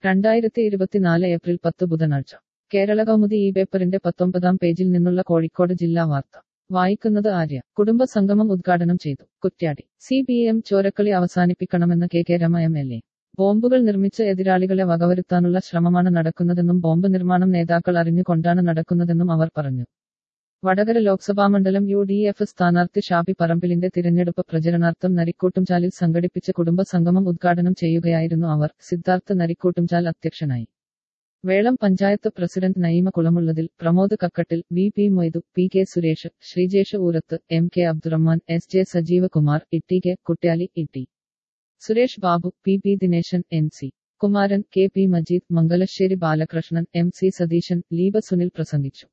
2024 April 10 ബുധനാഴ്ച കേരള കൗമുദി ഈ പേപ്പറിന്റെ 19-ാം പേജിൽ നിന്നുള്ള കോഴിക്കോട് ജില്ലാ വാർത്ത വായിക്കുന്നത് ആര്യ. കുടുംബ സംഗമം ഉദ്ഘാടനം ചെയ്തു. കുറ്റ്യാടി. CPM ചോരക്കളി അവസാനിപ്പിക്കണമെന്ന് കെ രമ MLA. ബോംബുകൾ നിർമ്മിച്ച് എതിരാളികളെ വകവരുത്താനുള്ള ശ്രമമാണ് നടക്കുന്നതെന്നും ബോംബ് നിർമ്മാണം നേതാക്കൾ അറിഞ്ഞുകൊണ്ടാണ് നടക്കുന്നതെന്നും അവർ പറഞ്ഞു. വടകര ലോക്സഭാമണ്ഡലം UDF സ്ഥാനാർത്ഥി ഷാബി പറമ്പിലിന്റെ തിരഞ്ഞെടുപ്പ് പ്രചരണാർത്ഥം നരിക്കൂട്ടുംചാലിൽ സംഘടിപ്പിച്ച കുടുംബ സംഗമം ഉദ്ഘാടനം ചെയ്യുകയായിരുന്നു അവർ. സിദ്ധാർത്ഥ് നരിക്കൂട്ടുംചാൽ അധ്യക്ഷനായി. Velom panchayat president Naima Kulamullathil, Pramod Kakkattil, VP Moidu, PK Suresh, Sreejesh Oorath, MK Abdurahman, SJ Sajeeva Kumar, ITK Kuttiyali, ET Suresh Babu, PP Dineshan, NC Kumaran, KP Majeed, Mangalassery Balakrishnan, MC Satheesan, Leeba Sunil പ്രസംഗിച്ചു.